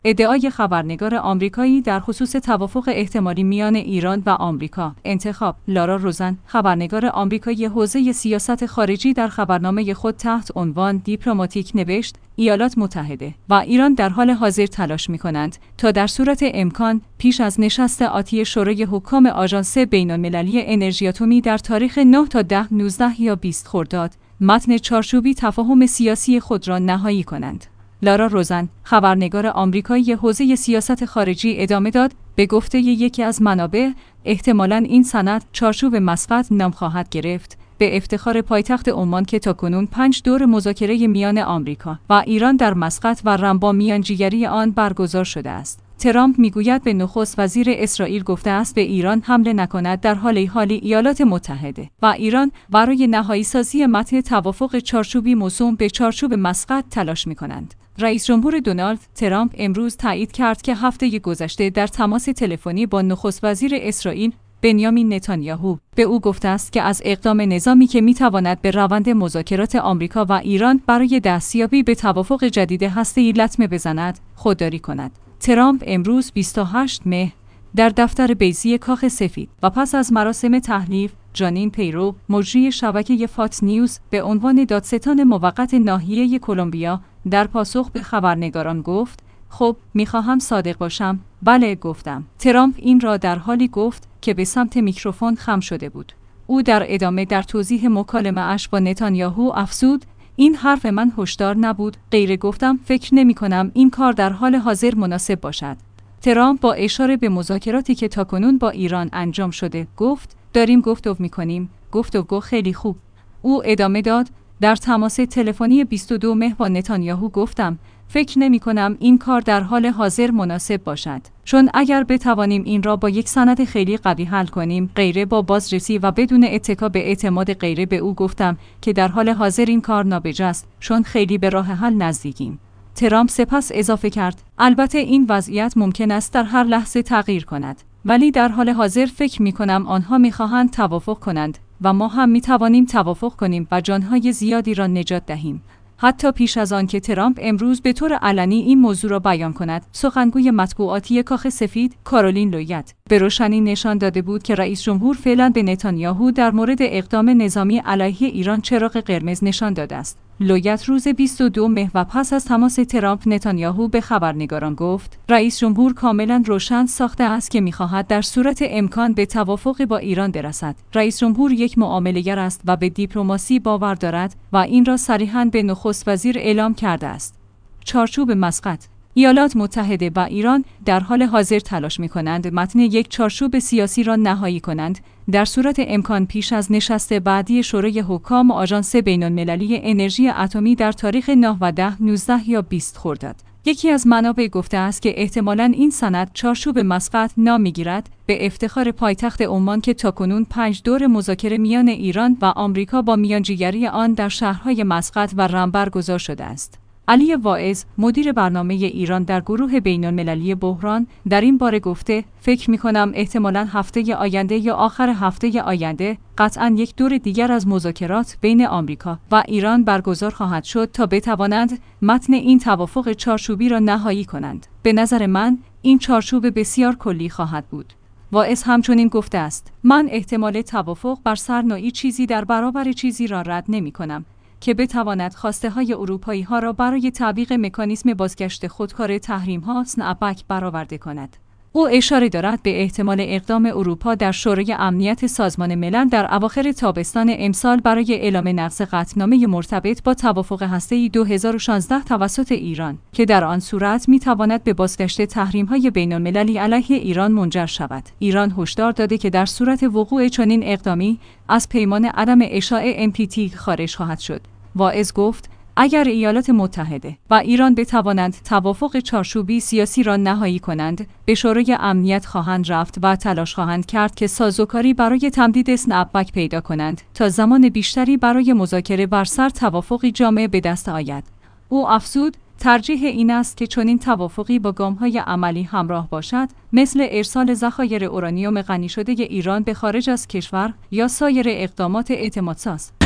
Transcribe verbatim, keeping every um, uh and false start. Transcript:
ادعای خبرنگار آمریکایی در خصوص توافق احتمالی میان ایران و آمریکا. انتخاب: لارا روزن، خبرنگار آمریکایی حوزه سیاست خارجی، در خبرنامه خود تحت عنوان دیپلماتیک نوشت: ایالات متحده و ایران در حال حاضر تلاش می‌کنند تا در صورت امکان پیش از نشست آتی شورای حکام آژانس بین‌المللی انرژی اتمی در تاریخ نه تا ده، نوزده یا بیست خرداد متن چارچوبی تفاهم سیاسی خود را نهایی کنند. لارا روزن، خبرنگار آمریکایی حوزه سیاست خارجی ادامه داد: به گفته یکی از منابع، احتمالاً این سند چارچوب مسقط نام خواهد گرفت، به افتخار پایتخت عمان که تاکنون پنج دور مذاکره میان آمریکا و ایران در مسقط و رمبا میانجیگری آن برگزار شده است. ترامپ میگوید به نخست وزیر اسرائیل گفته است به ایران حمله نکند، در حال حالی ایالات متحده و ایران برای نهایی سازی متن توافق چارچوبی موسوم به چارچوب مسقط تلاش می‌کنند. رئیس جمهور دونالد ترامپ امروز تایید کرد که هفته گذشته در تماس تلفنی با نخست وزیر اسرائیل بنیامین نتانیاهو به او گفته است که از اقدام نظامی که میتواند به روند مذاکرات آمریکا و ایران برای دستیابی به توافق جدید هسته‌ای لطمه بزند، خودداری کند. ترامپ امروز بیست و هشتم مهر در دفتر بیضی کاخ سفید و پس از مراسم تحلیف، جانین پیرو، مجری شبکه فاکس نیوز، به عنوان دادستان موقت ناحیه کلمبیا در پاسخ به خبرنگاران گفت: خب، میخواهم صادق باشم. بله، گفتم. ترامپ این را در حالی گفت که به سمت میکروفون خم شده بود. او در ادامه در توضیح مکالمه اش با نتانیاهو افزود: این حرف من هشدار نبود، غیر گفتم فکر نمی کنم این کار در حال حاضر مناسب باشد. ترامپ با اشاره به مذاکراتی که تاکنون با ایران انجام شده گفت: داریم گفتگو می کنیم. گفتگو خیلی خوب. او ادامه داد: در تماس تلفنی بیست و دوم مهر با نتانیاهو گفتم فکر نمی کنم این کار در حال حاضر مناسب باشد، چون اگر بتوانیم این را با یک سند خیلی قوی حل کنیم، غیره با بازرسی و بدون اتکا به اعتماد غیره. به او گفتم که در حال حاضر این کار نابجاست، چون خیلی به راه حل نزدیکیم. ترامپ سپس اضافه کرد: البته این وضعیت ممکن است در هر لحظه تغییر کند، ولی در حال حاضر فکر می کنم آنها می خواهند توافق کنند و ما هم می توانیم توافق کنیم و جانهای زیادی را نجات دهیم. حتی پیش از آن که ترامپ امروز به طور علنی این موضوع را بیان کند، سخنگوی مطبوعاتی کاخ سفید کارولین لویت به روشنی نشان داده بود که رئیس جمهور فعلا به نتانیاهو در مورد اقدام نظامی علیه ایران چراغ قرمز نشان داده است. لویت روز بیست و دوم مهر و پس از تماس ترامپ نتانیاهو به خبرنگاران گفت: رئیس جمهور کاملا روشن ساخته است که می‌خواهد در صورت امکان به توافق با ایران برسد. رئیس جمهور یک معامله‌گر است و به دیپلماسی باور دارد و این را صریحاً به نخست وزیر اعلام کرده است. چارچوب مسقط: ایالات متحده و ایران در حال حاضر تلاش می‌کنند متن یک چارچوب سیاسی را نهایی کنند در صورت امکان پیش از نشست بعدی شورای حکام آژانس بین‌المللی انرژی اتمی در تاریخ نه و ده، نوزده یا بیست خرداد. یکی از منابع گفته است که احتمالاً این سند چارچوب مسقط نام می‌گیرد، به افتخار پایتخت عمان که تاکنون پنج دور مذاکره میان ایران و آمریکا با میانجیگری آن در شهرهای مسقط و رم برگزار شده است. علی واعظ، مدیر برنامه ایران در گروه بین‌المللی بحران، در این باره گفته: فکر می‌کنم احتمالاً هفته آینده یا آخر هفته آینده قطعاً یک دور دیگر از مذاکرات بین آمریکا و ایران برگزار خواهد شد تا بتوانند متن این توافق چارچوبی را نهایی کنند. به نظر من این چارچوب بسیار کلی خواهد بود. واعظ همچنین گفته است: من احتمال توافق بر سر نوعی چیزی در برابر چیزی را رد نمی‌کنم که بتواند خواسته های اروپایی ها را برای تعویق مکانیزم بازگشت خودکار تحریم ها سنپبک برآورده کند. او اشاره دارد به احتمال اقدام اروپا در شورای امنیت سازمان ملل در اواخر تابستان امسال برای اعلام نقض قطعنامه مرتبط با توافق هسته‌ای دو هزار و شانزده توسط ایران که در آن صورت می تواند به بازگشت تحریم های بین المللی علیه ایران منجر شود. ایران هشدار داده که در صورت وقوع چنین اقدامی از پیمان عدم اشاعه ام پی تی خارج خواهد شد. واعظ گفت: اگر ایالات متحده و ایران بتوانند توافق چارچوبی سیاسی را نهایی کنند، به شورای امنیت خواهند رفت و تلاش خواهند کرد که سازوکاری برای تمدید سنپبک پیدا کنند تا زمان بیشتری برای مذاکره بر سر توافقی جامع به دست آید. او افزود: ترجیح این است که چنین توافقی با گام‌های عملی همراه باشد، مثل ارسال ذخایر اورانیوم غنی شده ایران به خارج از کشور یا سایر اقدامات اعتمادساز.